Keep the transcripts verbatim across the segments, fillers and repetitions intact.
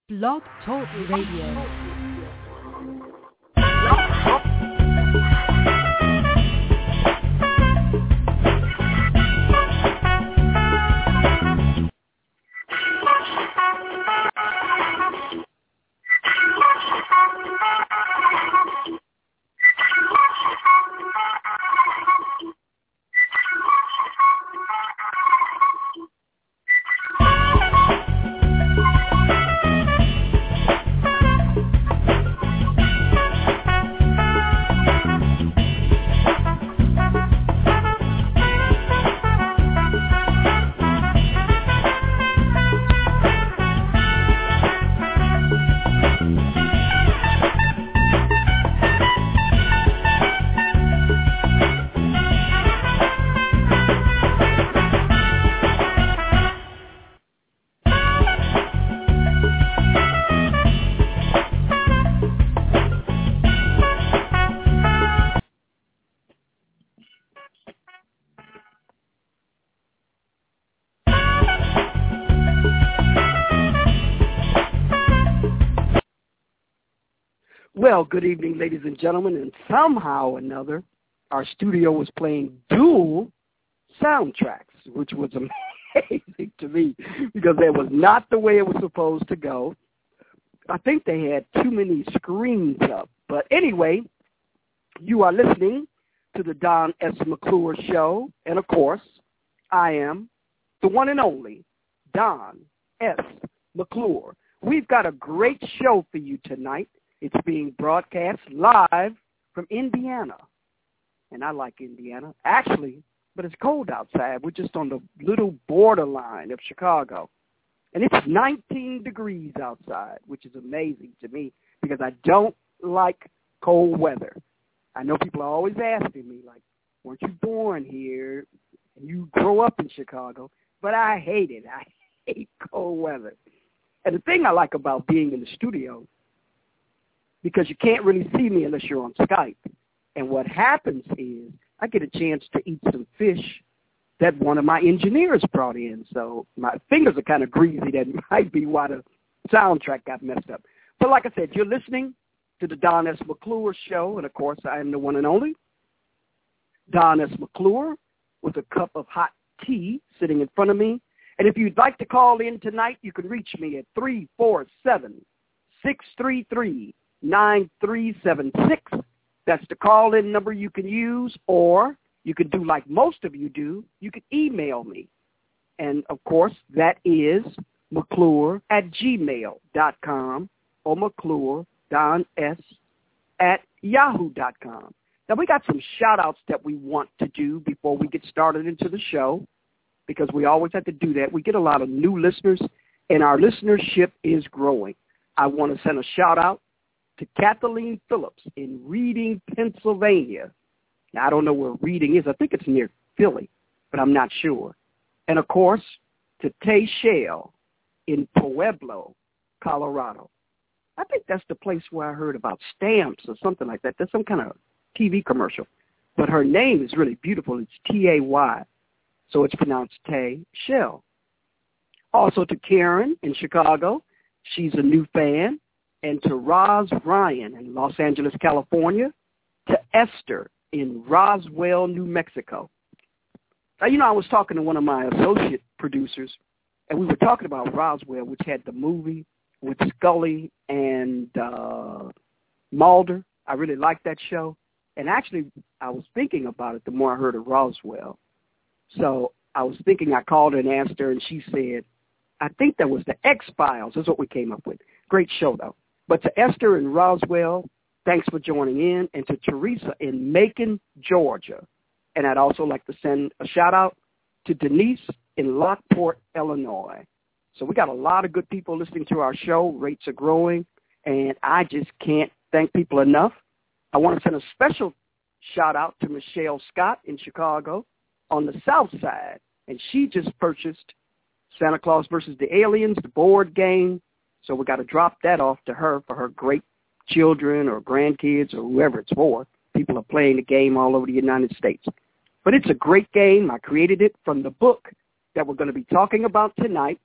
Blog Talk Radio. Well, good evening, ladies and gentlemen, and somehow or another, our studio was playing dual soundtracks, which was amazing to me because that was not the way it was supposed to go. I think they had too many screens up. But anyway, you are listening to the Don S. McClure Show, and of course, I am the one and only Don S. McClure. We've got a great show for you tonight. It's being broadcast live from Indiana, and I like Indiana, actually, but it's cold outside. We're just on the little borderline of Chicago, and it's nineteen degrees outside, which is amazing to me because I don't like cold weather. I know people are always asking me, like, weren't you born here and you grow up in Chicago? But I hate it. I hate cold weather. And the thing I like about being in the studio, because you can't really see me unless you're on Skype. And what happens is I get a chance to eat some fish that one of my engineers brought in. So my fingers are kind of greasy. That might be why the soundtrack got messed up. But like I said, you're listening to the Don S. McClure Show. And, of course, I am the one and only Don S. McClure with a cup of hot tea sitting in front of me. And if you'd like to call in tonight, you can reach me at three four seven, six three three, nine three seven six. That's the call-in number you can use, or you can do like most of you do. You can email me. And, of course, that is McClure at gmail dot com or McClure, Don S, at yahoo dot com. Now, we got some shout-outs that we want to do before we get started into the show, because we always have to do that. We get a lot of new listeners, and our listenership is growing. I want to send a shout-out to Kathleen Phillips in Reading, Pennsylvania. Now, I don't know where Reading is. I think it's near Philly, but I'm not sure. And, of course, to Tay Shell in Pueblo, Colorado. I think that's the place where I heard about stamps or something like that. That's some kind of T V commercial. But her name is really beautiful. It's T A Y, so it's pronounced Tay Shell. Also to Karen in Chicago. She's a new fan. And to Roz Ryan in Los Angeles, California, to Esther in Roswell, New Mexico. Now, you know, I was talking to one of my associate producers, and we were talking about Roswell, which had the movie with Scully and uh, Mulder. I really liked that show. And actually, I was thinking about it the more I heard of Roswell. So I was thinking, I called her and asked her, and she said, I think that was the X-Files. That's what we came up with. Great show, though. But to Esther in Roswell, thanks for joining in, and to Teresa in Macon, Georgia. And I'd also like to send a shout-out to Denise in Lockport, Illinois. So we got a lot of good people listening to our show. Rates are growing, and I just can't thank people enough. I want to send a special shout-out to Michelle Scott in Chicago on the South Side, and she just purchased Santa Claus versus the Aliens, the board game. So we got to drop that off to her for her great children or grandkids or whoever it's for. People are playing the game all over the United States. But it's a great game. I created it from the book that we're going to be talking about tonight,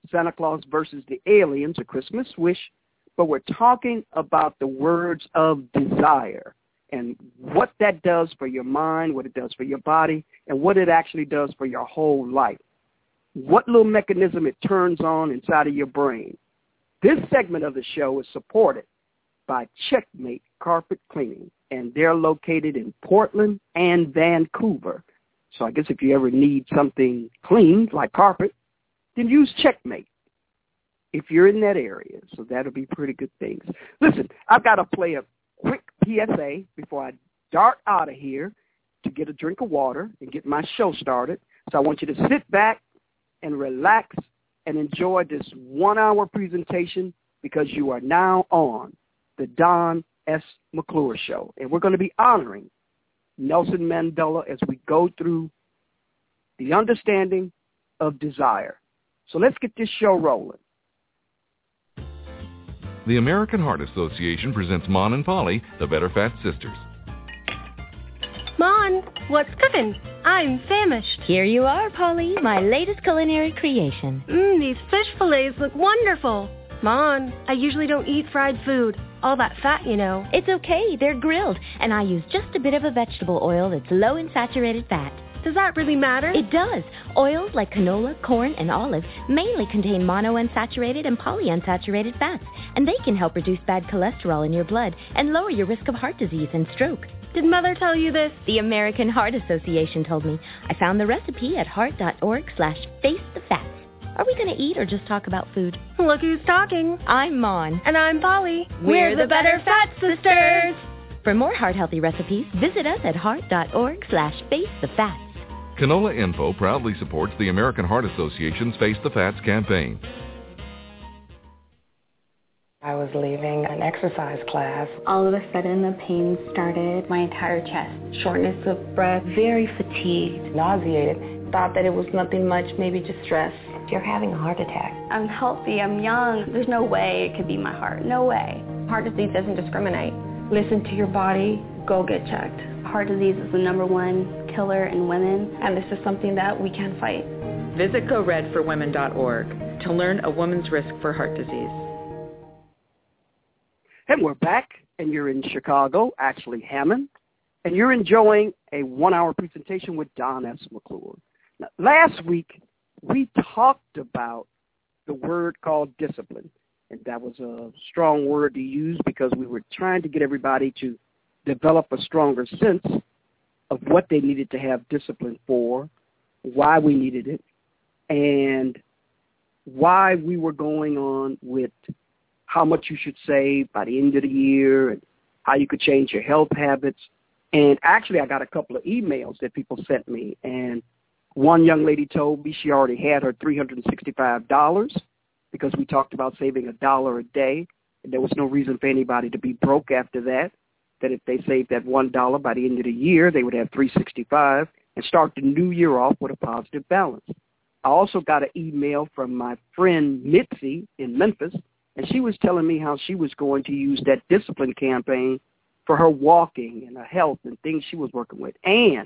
Santa Claus versus the Aliens, A Christmas Wish, but we're talking about the words of desire and what that does for your mind, what it does for your body, and what it actually does for your whole life. What little mechanism it turns on inside of your brain. This segment of the show is supported by Checkmate Carpet Cleaning, and they're located in Portland and Vancouver. So I guess if you ever need something cleaned, like carpet, then use Checkmate if you're in that area. So that'll be pretty good things. Listen, I've got to play a quick P S A before I dart out of here to get a drink of water and get my show started. So I want you to sit back and relax and enjoy this one-hour presentation because you are now on the Don S. McClure Show. And we're going to be honoring Nelson Mandela as we go through the understanding of desire. So let's get this show rolling. The American Heart Association presents Mon and Polly, the Better Fat Sisters. Mon, what's cooking? I'm famished. Here you are, Polly, my latest culinary creation. Mmm, these fish fillets look wonderful. Mon, I usually don't eat fried food. All that fat, you know. It's okay, they're grilled, and I use just a bit of a vegetable oil that's low in saturated fat. Does that really matter? It does. Oils like canola, corn, and olive mainly contain monounsaturated and polyunsaturated fats, and they can help reduce bad cholesterol in your blood and lower your risk of heart disease and stroke. Did Mother tell you this? The American Heart Association told me. I found the recipe at heart.org slash face the fats. Are we going to eat or just talk about food? Look who's talking. I'm Mon. And I'm Polly. We're, We're the Better Fat Sisters. For more heart-healthy recipes, visit us at heart.org slash face the fats. Canola Info proudly supports the American Heart Association's Face the Fats campaign. I was leaving an exercise class. All of a sudden, the pain started. My entire chest, shortness of breath, very fatigued, nauseated. Thought that it was nothing much, maybe just stress. You're having a heart attack. I'm healthy, I'm young. There's no way it could be my heart. No way. Heart disease doesn't discriminate. Listen to your body. Go get checked. Heart disease is the number one killer in women. And this is something that we can fight. Visit go red for women dot org to learn a woman's risk for heart disease. And we're back, and you're in Chicago, actually Hammond, and you're enjoying a one-hour presentation with Don S. McClure. Now, last week, we talked about the word called discipline, and that was a strong word to use because we were trying to get everybody to develop a stronger sense of what they needed to have discipline for, why we needed it, and why we were going on with how much you should save by the end of the year and how you could change your health habits. And actually, I got a couple of emails that people sent me, and one young lady told me she already had her three hundred sixty-five dollars because we talked about saving a dollar a day, and there was no reason for anybody to be broke after that, that if they saved that one dollar by the end of the year, they would have three hundred sixty-five dollars and start the new year off with a positive balance. I also got an email from my friend Mitzi in Memphis, and she was telling me how she was going to use that discipline campaign for her walking and her health and things she was working with. And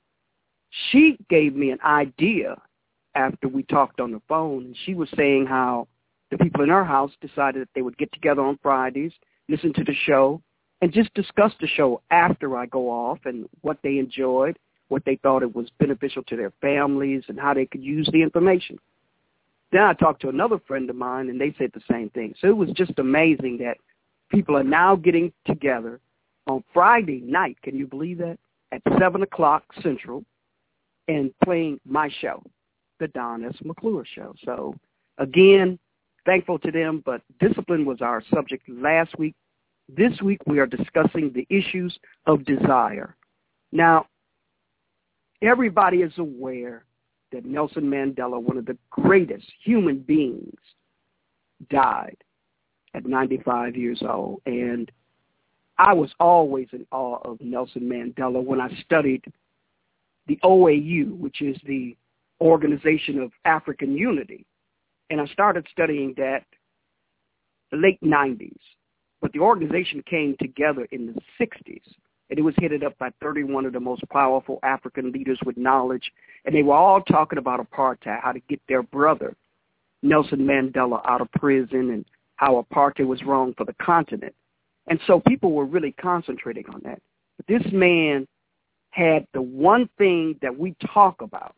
she gave me an idea after we talked on the phone, and she was saying how the people in her house decided that they would get together on Fridays, listen to the show, and just discuss the show after I go off and what they enjoyed, what they thought it was beneficial to their families, and how they could use the information. Then I talked to another friend of mine, and they said the same thing. So it was just amazing that people are now getting together on Friday night, can you believe that, at seven o'clock Central, and playing my show, the Don S. McClure Show. So, again, thankful to them, but discipline was our subject last week. This week we are discussing the issues of desire. Now, everybody is aware that Nelson Mandela, one of the greatest human beings, died at ninety-five years old. And I was always in awe of Nelson Mandela when I studied the O A U, which is the Organization of African Unity. And I started studying that the late nineties. But the organization came together in the sixties. And it was headed up by thirty-one of the most powerful African leaders with knowledge. And they were all talking about apartheid, how to get their brother Nelson Mandela out of prison and how apartheid was wrong for the continent. And so people were really concentrating on that. But this man had the one thing that we talk about.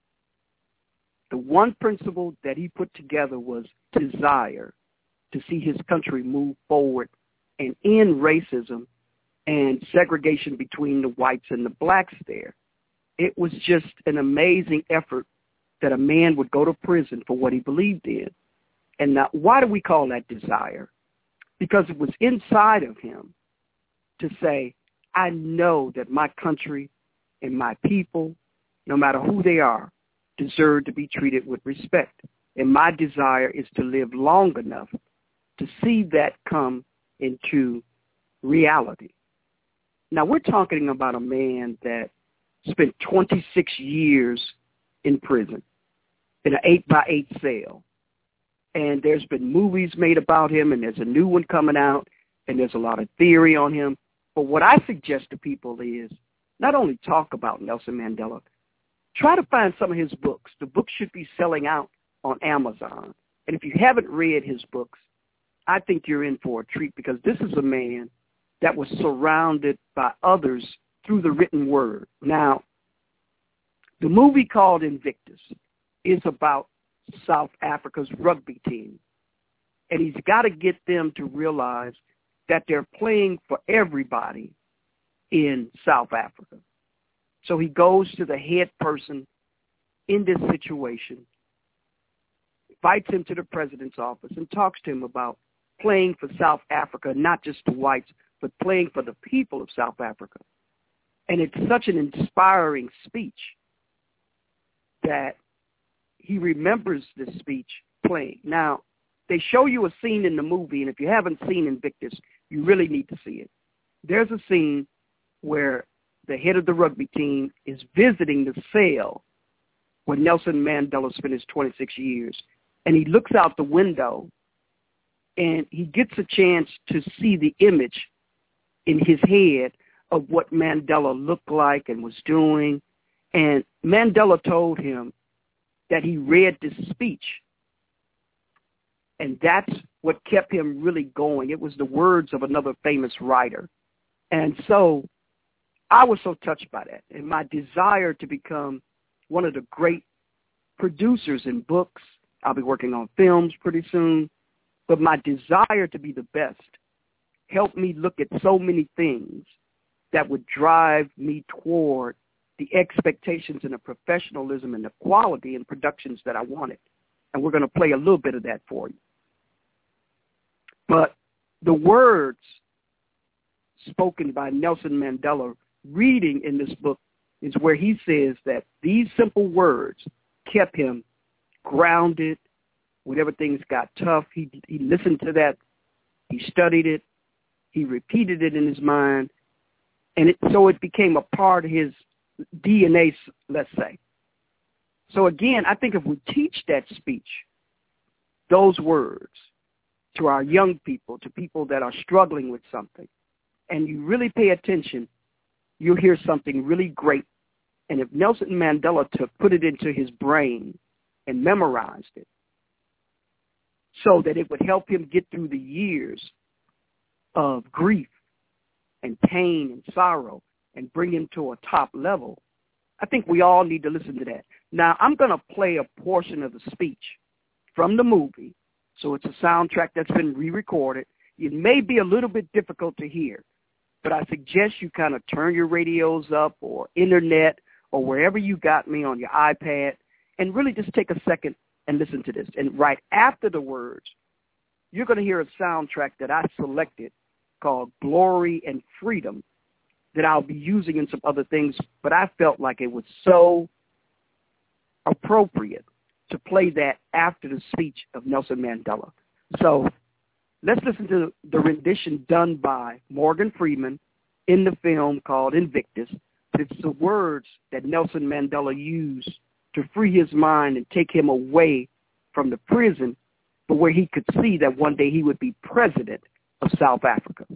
The one principle that he put together was desire to see his country move forward and end racism and segregation between the whites and the blacks there. It was just an amazing effort that a man would go to prison for what he believed in. And now, why do we call that desire? Because it was inside of him to say, I know that my country and my people, no matter who they are, deserve to be treated with respect. And my desire is to live long enough to see that come into reality. Now, we're talking about a man that spent twenty-six years in prison in an eight by eight cell. And there's been movies made about him, and there's a new one coming out, and there's a lot of theory on him. But what I suggest to people is not only talk about Nelson Mandela, try to find some of his books. The books should be selling out on Amazon. And if you haven't read his books, I think you're in for a treat, because this is a man that was surrounded by others through the written word. Now, the movie called Invictus is about South Africa's rugby team. And he's got to get them to realize that they're playing for everybody in South Africa. So he goes to the head person in this situation, invites him to the president's office, and talks to him about playing for South Africa, not just the whites, but playing for the people of South Africa. And it's such an inspiring speech that he remembers this speech playing. Now, they show you a scene in the movie, and if you haven't seen Invictus, you really need to see it. There's a scene where the head of the rugby team is visiting the cell where Nelson Mandela spent his twenty-six years, and he looks out the window, and he gets a chance to see the image in his head of what Mandela looked like and was doing. And Mandela told him that he read this speech, and that's what kept him really going. It was the words of another famous writer. And so I was so touched by that, and my desire to become one of the great producers in books. I'll be working on films pretty soon, but my desire to be the best helped me look at so many things that would drive me toward the expectations and the professionalism and the quality in productions that I wanted. And we're going to play a little bit of that for you. But the words spoken by Nelson Mandela, reading in this book, is where he says that these simple words kept him grounded whenever things got tough. He, he listened to that. He studied it. He repeated it in his mind. And it, so it became a part of his D N A, let's say. So again, I think if we teach that speech, those words, to our young people, to people that are struggling with something, and you really pay attention, you'll hear something really great. And if Nelson Mandela took, put it into his brain and memorized it so that it would help him get through the years of grief and pain and sorrow and bring him to a top level, I think we all need to listen to that. Now, I'm going to play a portion of the speech from the movie, so it's a soundtrack that's been re-recorded. It may be a little bit difficult to hear, but I suggest you kind of turn your radios up or internet or wherever you got me on your iPad and really just take a second and listen to this. And right after the words, you're going to hear a soundtrack that I selected called Glory and Freedom that I'll be using in some other things, but I felt like it was so appropriate to play that after the speech of Nelson Mandela. So let's listen to the rendition done by Morgan Freeman in the film called Invictus. It's the words that Nelson Mandela used to free his mind and take him away from the prison, but where he could see that one day he would be president of South Africa.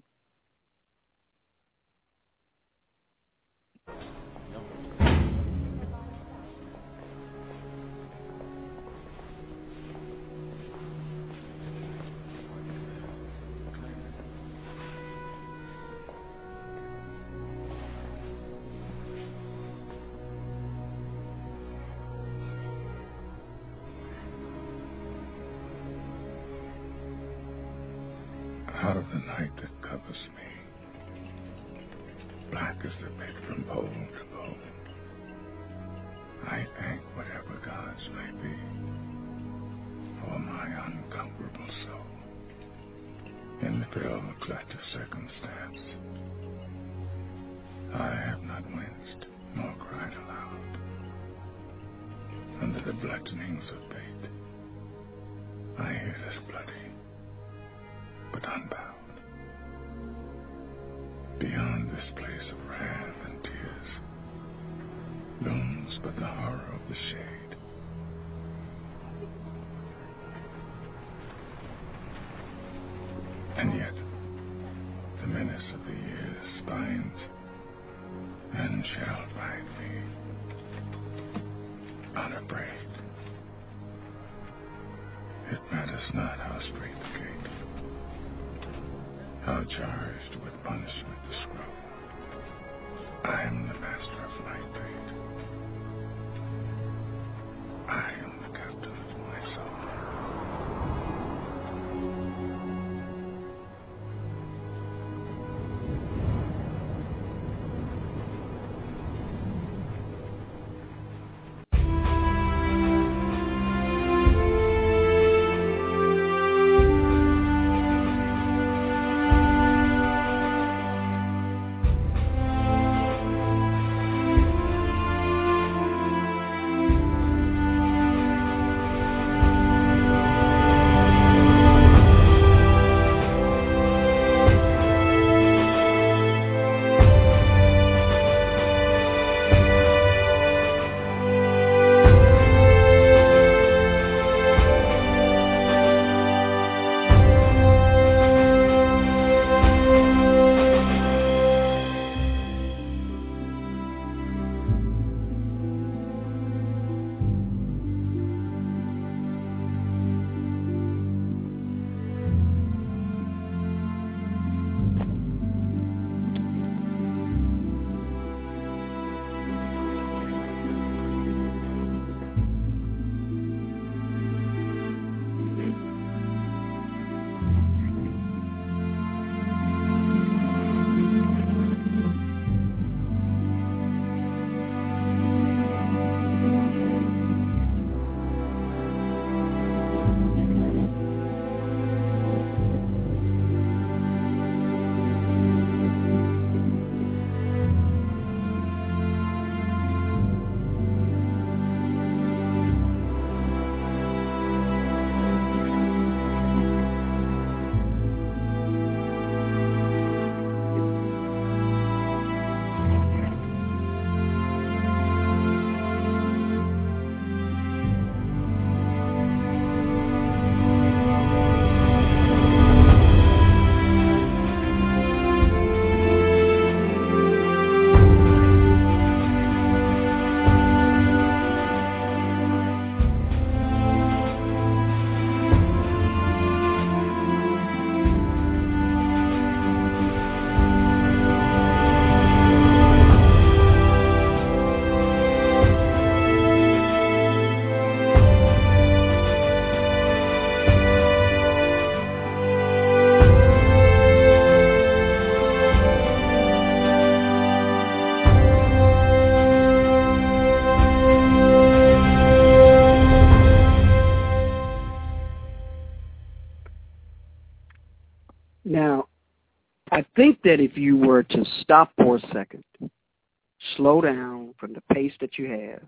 out of the night that covers me, black as the pit from pole to pole. I thank whatever gods may be for my unconquerable soul. In the fell clutch of circumstance, I have not winced nor cried aloud. Under the bludgeonings of fate, I hear this bloody, but unbound. Beyond this place of wrath and tears looms but the horror of the shade. And yet, the menace of the years binds and shall bind me, unafraid. It matters not how straight the gate, how charged with punishment the scroll. I am the master of my fate. I am the captain of my soul. I think that if you were to stop for a second, slow down from the pace that you have,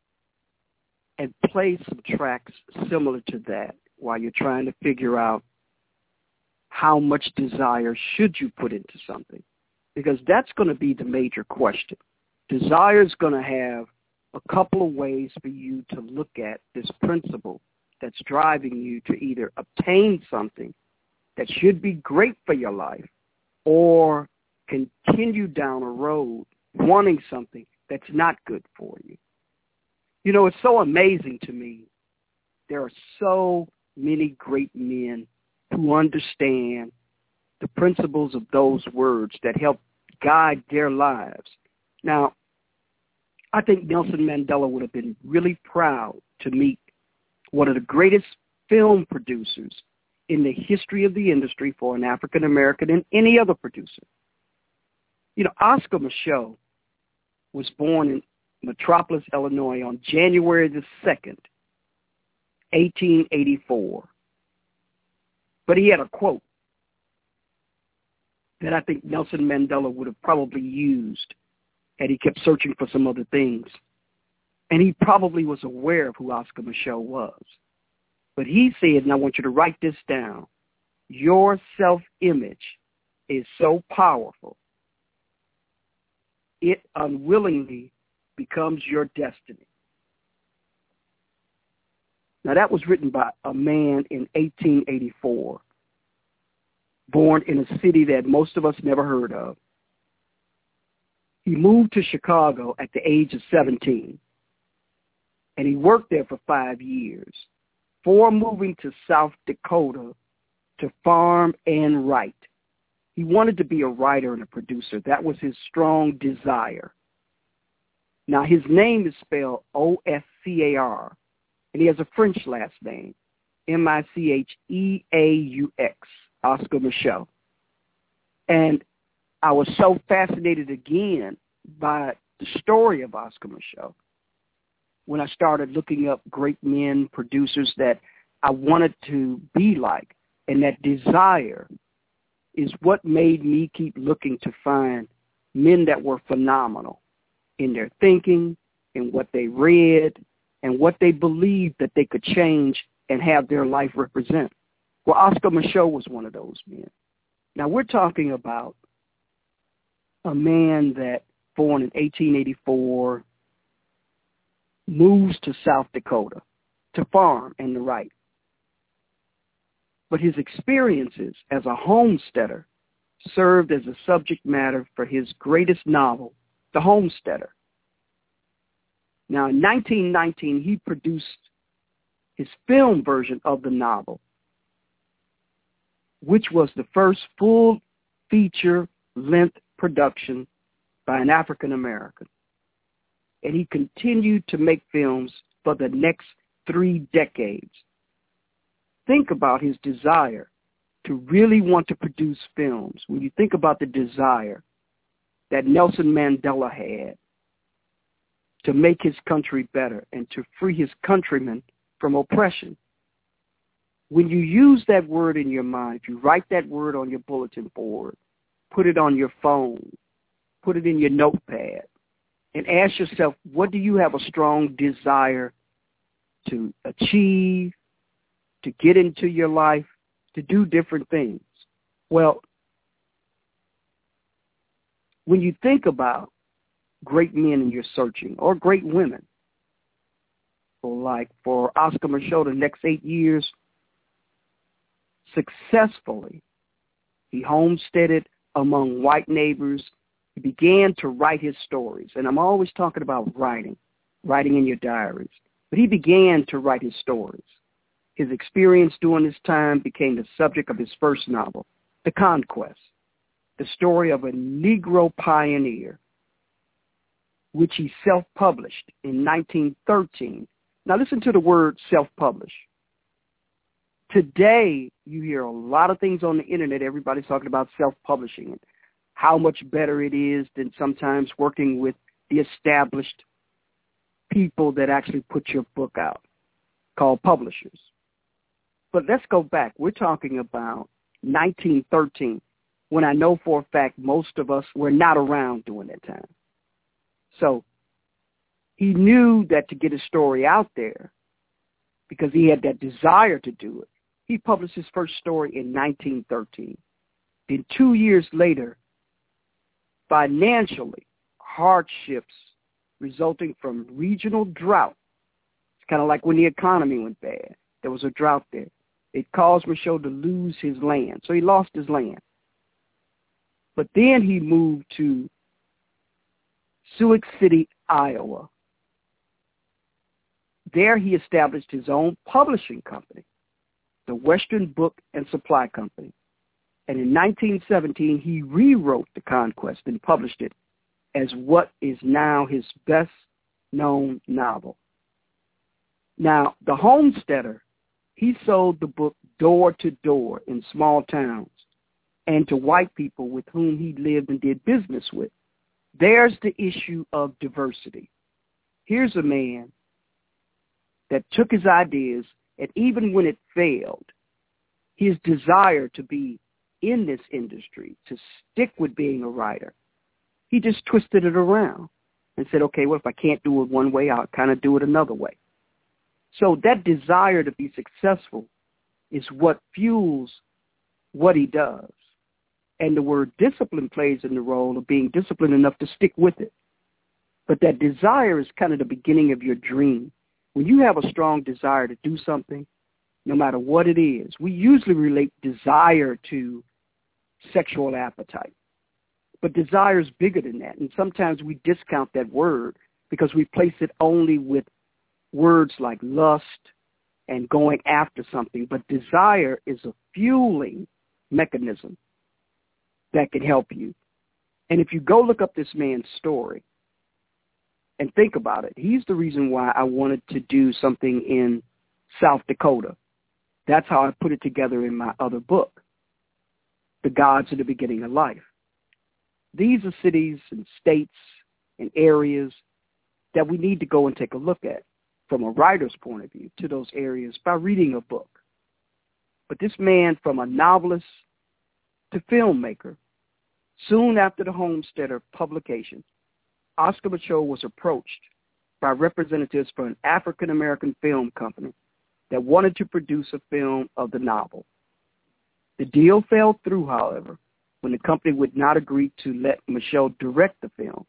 and play some tracks similar to that while you're trying to figure out how much desire should you put into something, because that's going to be the major question. Desire is going to have a couple of ways for you to look at this principle that's driving you to either obtain something that should be great for your life or continue down a road wanting something that's not good for you. You know, it's so amazing to me. There are so many great men who understand the principles of those words that help guide their lives. Now, I think Nelson Mandela would have been really proud to meet one of the greatest film producers in the history of the industry for an African American and any other producer. You know, Oscar Micheaux was born in Metropolis, Illinois on January the second, eighteen eighty-four. But he had a quote that I think Nelson Mandela would have probably used had he kept searching for some other things. And he probably was aware of who Oscar Micheaux was. But he said, and I want you to write this down, your self-image is so powerful, it unwillingly becomes your destiny. Now, that was written by a man in eighteen eighty-four, born in a city that most of us never heard of. He moved to Chicago at the age of seventeen, and he worked there for five years, before moving to South Dakota to farm and write. He wanted to be a writer and a producer. That was his strong desire. Now, his name is spelled O S C A R, and he has a French last name, M I C H E A U X, Oscar Micheaux. And I was so fascinated again by the story of Oscar Micheaux when I started looking up great men, producers that I wanted to be like. And that desire is what made me keep looking to find men that were phenomenal in their thinking, in what they read, and what they believed that they could change and have their life represent. Well, Oscar Micheaux was one of those men. Now, we're talking about a man that, born in eighteen eighty-four, moves to South Dakota to farm and to write. But his experiences as a homesteader served as a subject matter for his greatest novel, The Homesteader. Now, in nineteen nineteen, he produced his film version of the novel, which was the first full feature-length production by an African American. And he continued to make films for the next three decades. Think about his desire to really want to produce films. When you think about the desire that Nelson Mandela had to make his country better and to free his countrymen from oppression. When you use that word in your mind, if you write that word on your bulletin board, put it on your phone, put it in your notepad, and ask yourself, what do you have a strong desire to achieve, to get into your life, to do different things? Well, when you think about great men and you're searching, or great women, so like for Oscar Micheaux, the next eight years, successfully, he homesteaded among white neighbors. He began to write his stories. And I'm always talking about writing, writing in your diaries. But he began to write his stories. His experience during this time became the subject of his first novel, The Conquest, the story of a Negro pioneer, which he self-published in nineteen thirteen. Now listen to the word self-publish. Today, you hear a lot of things on the internet. Everybody's talking about self-publishing and how much better it is than sometimes working with the established people that actually put your book out, called publishers. But let's go back. We're talking about nineteen thirteen, when I know for a fact most of us were not around during that time. So he knew that to get his story out there, because he had that desire to do it, he published his first story in nineteen thirteen. Then two years later, financially, hardships resulting from regional drought. It's kind of like when the economy went bad. There was a drought there. It caused Micheaux to lose his land. So he lost his land. But then he moved to Sioux City, Iowa. There he established his own publishing company, the Western Book and Supply Company. And in nineteen seventeen, he rewrote The Conquest and published it as what is now his best-known novel. Now, The Homesteader He sold the book door to door in small towns and to white people with whom he lived and did business with. There's the issue of diversity. Here's a man that took his ideas, and even when it failed, his desire to be in this industry, to stick with being a writer, he just twisted it around and said, okay, well, if I can't do it one way, I'll kind of do it another way. So that desire to be successful is what fuels what he does. And the word discipline plays in the role of being disciplined enough to stick with it. But that desire is kind of the beginning of your dream. When you have a strong desire to do something, no matter what it is, we usually relate desire to sexual appetite. But desire is bigger than that. And sometimes we discount that word because we place it only with words like lust and going after something. But desire is a fueling mechanism that can help you. And if you go look up this man's story and think about it, he's the reason why I wanted to do something in South Dakota. That's how I put it together in my other book, The Gods in the Beginning of Life. These are cities and states and areas that we need to go and take a look at from a writer's point of view to those areas by reading a book. But this man, from a novelist to filmmaker, soon after the Homesteader publication, Oscar Micheaux was approached by representatives for an African-American film company that wanted to produce a film of the novel. The deal fell through, however, when the company would not agree to let Micheaux direct the film,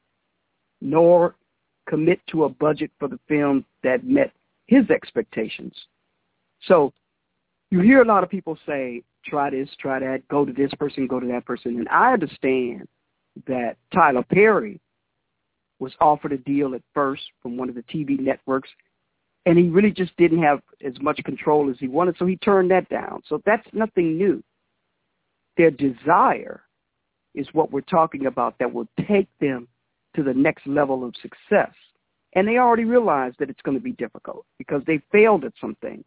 nor commit to a budget for the film that met his expectations. So you hear a lot of people say, try this, try that, go to this person, go to that person. And I understand that Tyler Perry was offered a deal at first from one of the T V networks, and he really just didn't have as much control as he wanted, so he turned that down. So that's nothing new. Their desire is what we're talking about that will take them to the next level of success. And they already realize that it's going to be difficult because they failed at some things.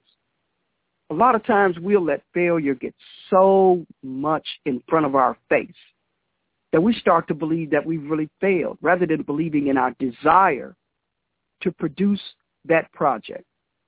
A lot of times we'll let failure get so much in front of our face that we start to believe that we've really failed rather than believing in our desire to produce that project.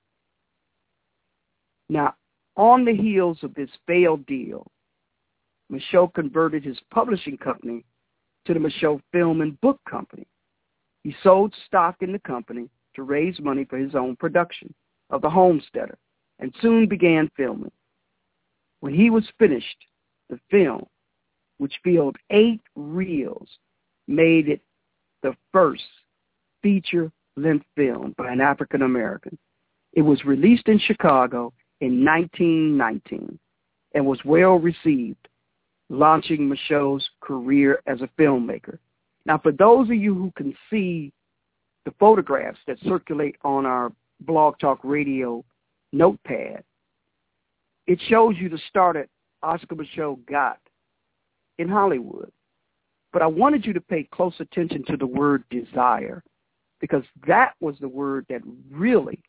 Now, on the heels of this failed deal, Micheaux converted his publishing company to the Micheaux Film and Book Company. He sold stock in the company to raise money for his own production of The Homesteader and soon began filming. When he was finished, the film, which filled eight reels, made it the first feature-length film by an African-American. It was released in Chicago in nineteen nineteen and was well received, launching Micheaux's career as a filmmaker. Now, for those of you who can see the photographs that circulate on our Blog Talk Radio notepad, it shows you the start that Oscar Micheaux got in Hollywood. But I wanted you to pay close attention to the word desire, because that was the word that really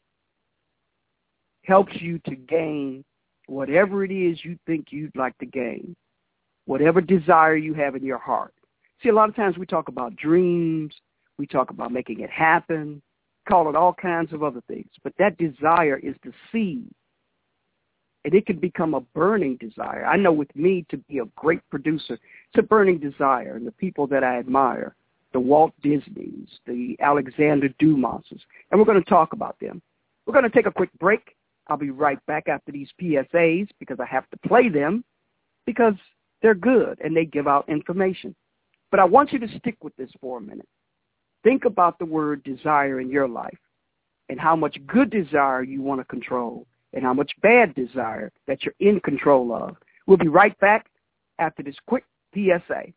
helps you to gain whatever it is you think you'd like to gain, whatever desire you have in your heart. See, a lot of times we talk about dreams, we talk about making it happen, call it all kinds of other things, but that desire is the seed, and it can become a burning desire. I know with me, to be a great producer, it's a burning desire, and the people that I admire, the Walt Disneys, the Alexander Dumases, and we're going to talk about them. We're going to take a quick break. I'll be right back after these P S As because I have to play them because they're good and they give out information. But I want you to stick with this for a minute. Think about the word desire in your life and how much good desire you want to control and how much bad desire that you're in control of. We'll be right back after this quick P S A.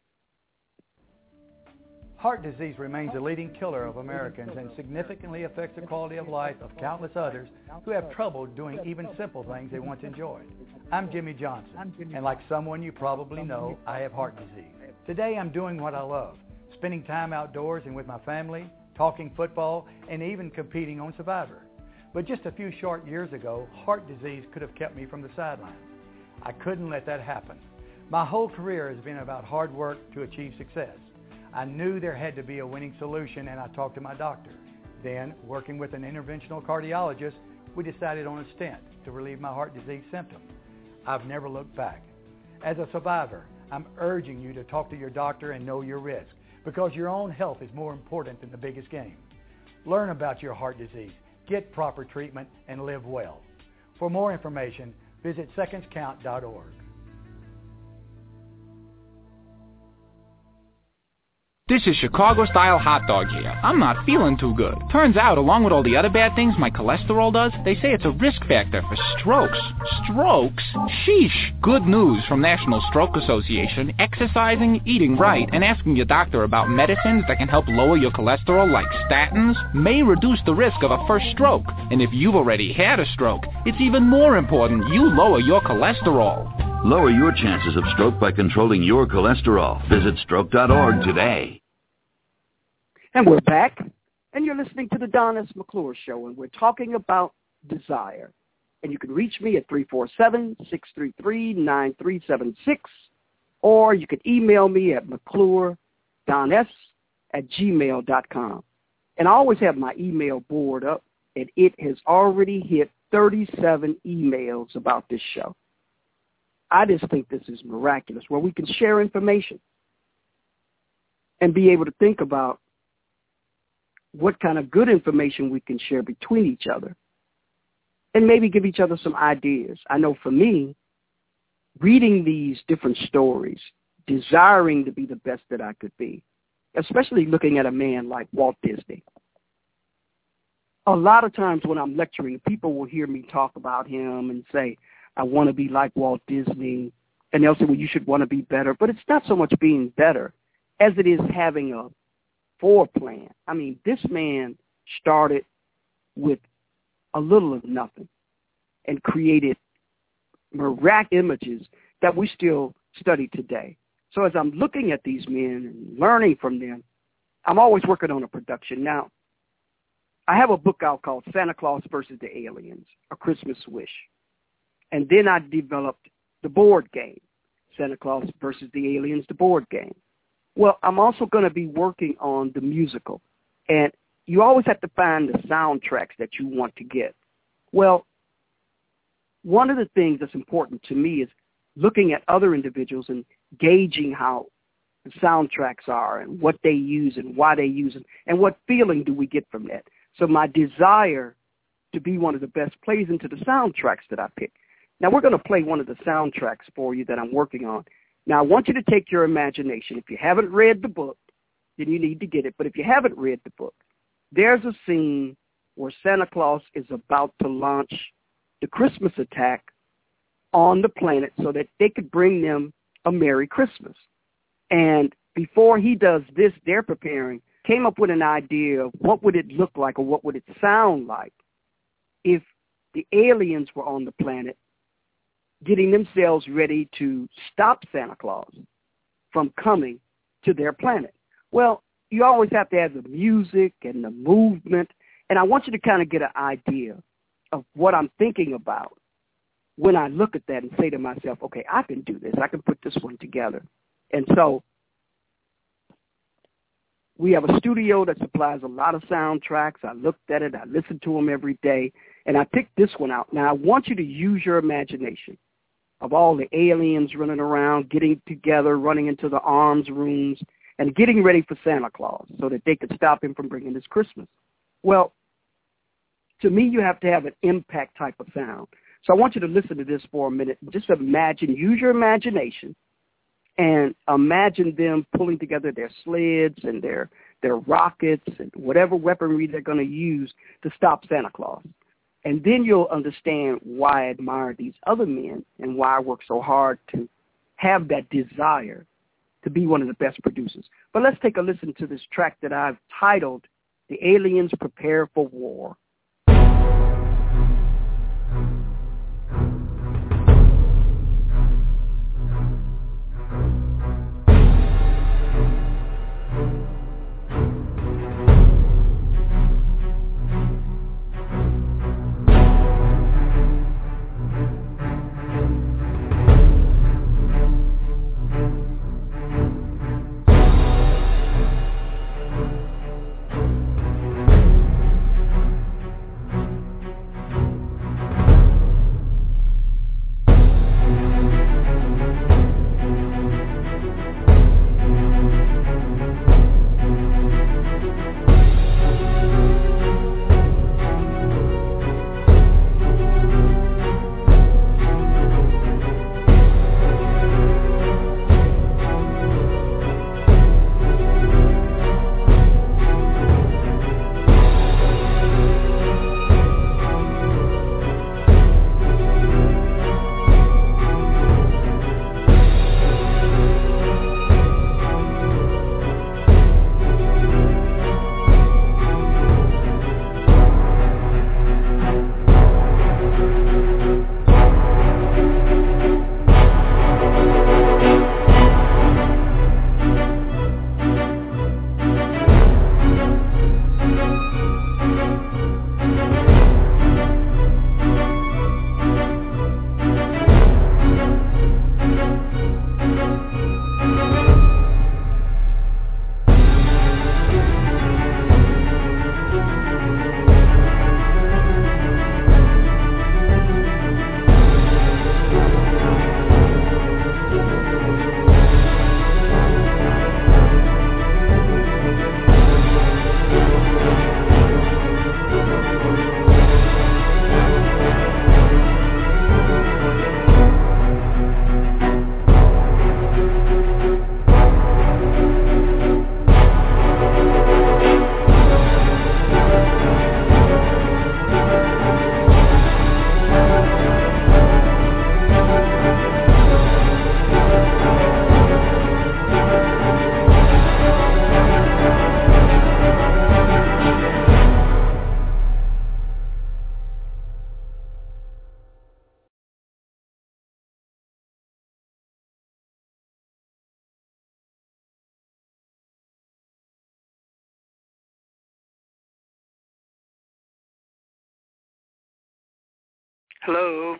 Heart disease remains a leading killer of Americans and significantly affects the quality of life of countless others who have trouble doing even simple things they once enjoyed. I'm Jimmy Johnson, and like someone you probably know, I have heart disease. Today I'm doing what I love, spending time outdoors and with my family, talking football, and even competing on Survivor. But just a few short years ago, heart disease could have kept me from the sidelines. I couldn't let that happen. My whole career has been about hard work to achieve success. I knew there had to be a winning solution, and I talked to my doctor. Then, working with an interventional cardiologist, we decided on a stent to relieve my heart disease symptoms. I've never looked back. As a survivor, I'm urging you to talk to your doctor and know your risk, because your own health is more important than the biggest game. Learn about your heart disease, get proper treatment, and live well. For more information, visit seconds count dot org. This is Chicago-style hot dog here. I'm not feeling too good. Turns out, along with all the other bad things my cholesterol does, they say it's a risk factor for strokes. Strokes? Sheesh. Good news from National Stroke Association. Exercising, eating right, and asking your doctor about medicines that can help lower your cholesterol like statins may reduce the risk of a first stroke. And if you've already had a stroke, it's even more important you lower your cholesterol. Lower your chances of stroke by controlling your cholesterol. Visit stroke dot org today. And we're back, and you're listening to the Don S. McClure Show, and we're talking about desire. And you can reach me at three four seven, six three three, nine three seven six, or you can email me at McClure Don S at gmail dot com. And I always have my email board up, and it has already hit thirty-seven emails about this show. I just think this is miraculous, where we can share information and be able to think about what kind of good information we can share between each other and maybe give each other some ideas. I know for me, reading these different stories, desiring to be the best that I could be, especially looking at a man like Walt Disney. A lot of times when I'm lecturing, people will hear me talk about him and say, I want to be like Walt Disney, and they'll say, well, you should want to be better. But it's not so much being better as it is having a foreplan. I mean, this man started with a little of nothing and created miraculous images that we still study today. So as I'm looking at these men and learning from them, I'm always working on a production. Now, I have a book out called Santa Claus versus the Aliens, A Christmas Wish. And then I developed the board game, Santa Claus versus the Aliens, the board game. Well, I'm also going to be working on the musical. And you always have to find the soundtracks that you want to get. Well, one of the things that's important to me is looking at other individuals and gauging how the soundtracks are and what they use and why they use it and what feeling do we get from that. So my desire to be one of the best plays into the soundtracks that I pick. Now, we're going to play one of the soundtracks for you that I'm working on. Now, I want you to take your imagination. If you haven't read the book, then you need to get it. But if you haven't read the book, there's a scene where Santa Claus is about to launch the Christmas attack on the planet so that they could bring them a Merry Christmas. And before he does this, they're preparing, came up with an idea of what would it look like or what would it sound like if the aliens were on the planet getting themselves ready to stop Santa Claus from coming to their planet. Well, you always have to have the music and the movement, and I want you to kind of get an idea of what I'm thinking about when I look at that and say to myself, okay, I can do this. I can put this one together. And so we have a studio that supplies a lot of soundtracks. I looked at it. I listen to them every day, and I picked this one out. Now, I want you to use your imagination of all the aliens running around, getting together, running into the arms rooms, and getting ready for Santa Claus so that they could stop him from bringing this Christmas. Well, to me, you have to have an impact type of sound. So I want you to listen to this for a minute. Just imagine, use your imagination, and imagine them pulling together their sleds and their, their rockets and whatever weaponry they're going to use to stop Santa Claus. And then you'll understand why I admire these other men and why I work so hard to have that desire to be one of the best producers. But let's take a listen to this track that I've titled, The Aliens Prepare for War. Hello.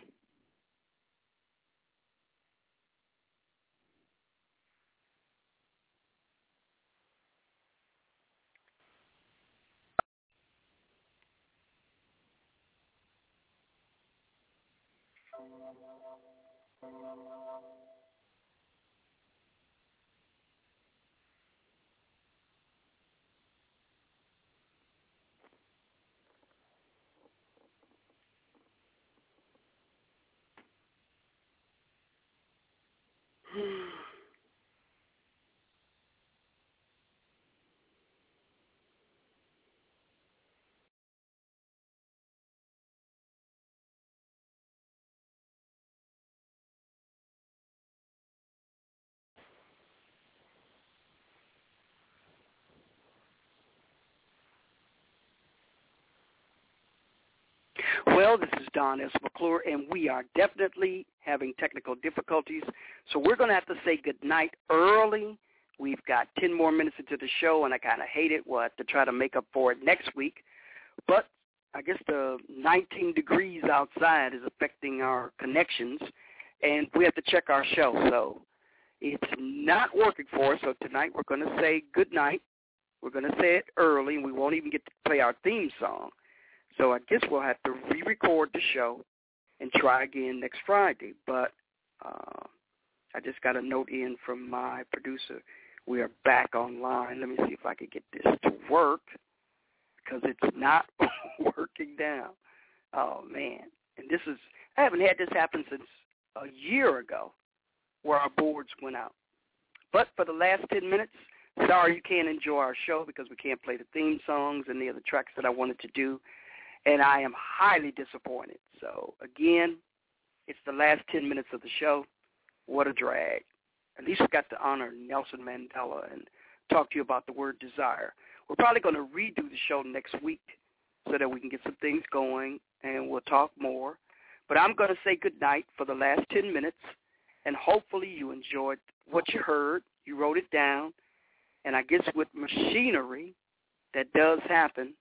Well, this is Don S. McClure, and we are definitely having technical difficulties, so we're going to have to say goodnight early. We've got ten more minutes into the show, and I kind of hate it. We'll have to try to make up for it next week. But I guess the nineteen degrees outside is affecting our connections, and we have to check our show. So it's not working for us, so tonight we're going to say goodnight. We're going to say it early, and we won't even get to play our theme song. So I guess we'll have to re-record the show and try again next Friday. But uh, I just got a note in from my producer. We are back online. Let me see if I can get this to work because it's not working down. Oh, man. And this is, I haven't had this happen since a year ago where our boards went out. But for the last ten minutes, sorry you can't enjoy our show because we can't play the theme songs and the other tracks that I wanted to do. And I am highly disappointed. So, again, it's the last ten minutes of the show. What a drag. At least we got to honor Nelson Mandela and talk to you about the word desire. We're probably going to redo the show next week so that we can get some things going, and we'll talk more. But I'm going to say goodnight for the last ten minutes, and hopefully you enjoyed what you heard. You wrote it down. And I guess with machinery, that does happen.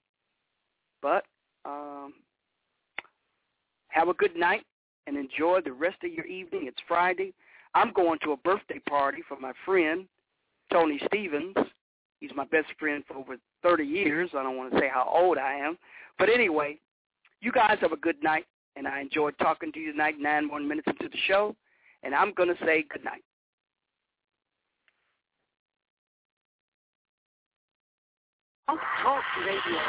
But Um, have a good night and enjoy the rest of your evening. It's Friday. I'm going to a birthday party for my friend, Tony Stevens. He's my best friend for over thirty years. I don't want to say how old I am. But anyway, you guys have a good night, and I enjoyed talking to you tonight, nine more minutes into the show, and I'm going to say good night. Talk Radio.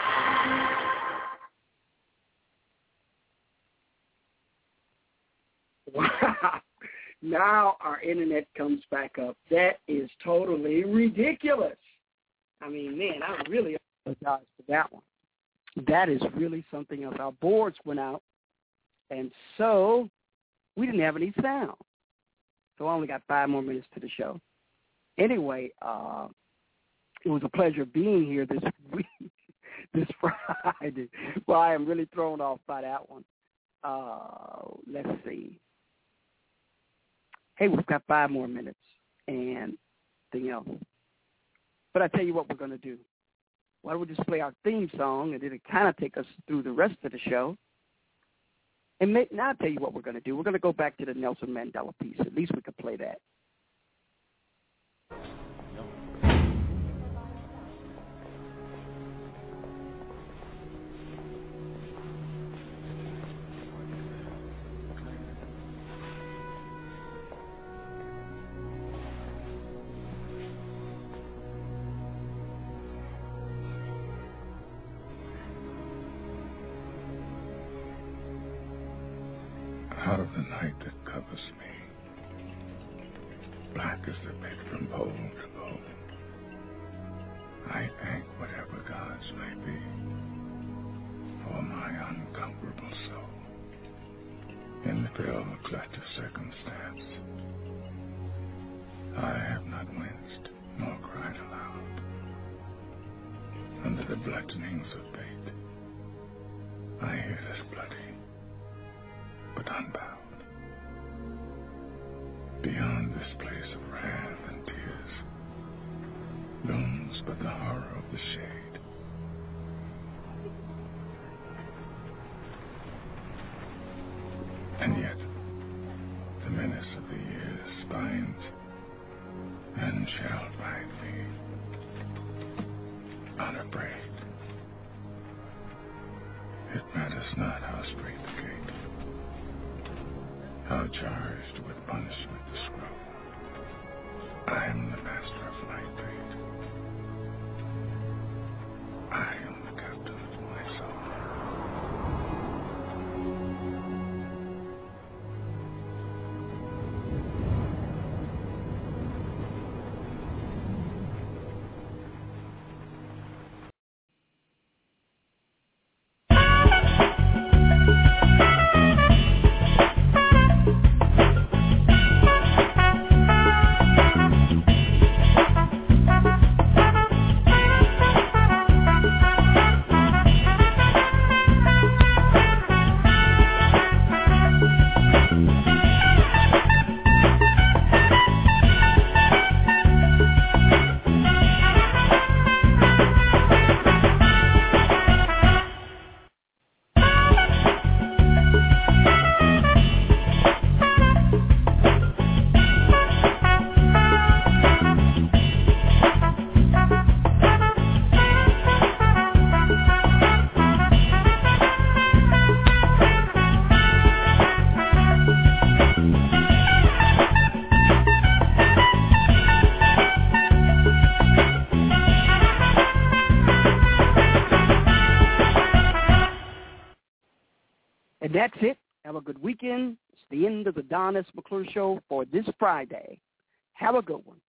Wow. Now our internet comes back up. That is totally ridiculous. I mean, man, I really apologize for that one. That is really something else. Our boards went out, and so we didn't have any sound. So I only got five more minutes to the show. Anyway, uh, it was a pleasure being here this week, this Friday. Well, I am really thrown off by that one. Uh, let's see. Hey, we've got five more minutes and anything else. But I tell you what we're going to do. Why don't we just play our theme song, and it'll kind of take us through the rest of the show. And may, now I'll tell you what we're going to do. We're going to go back to the Nelson Mandela piece. At least we could play that. Out of the night that covers me, black as the pit from pole to pole, I thank whatever gods may be for my unconquerable soul. In the pale clutch of circumstance, I have not winced nor cried aloud. Under the bludgeonings of fate, I hear this bloody but unbound. Beyond this place of wrath and tears looms but the horror of the shade. men shall ride me, unafraid. It matters not how straight the gate, how charged with punishment the scroll. I am the master of my fate. I am the captain of my soul. And that's it. Have a good weekend. It's the end of the Don S. McClure Show for this Friday. Have a good one.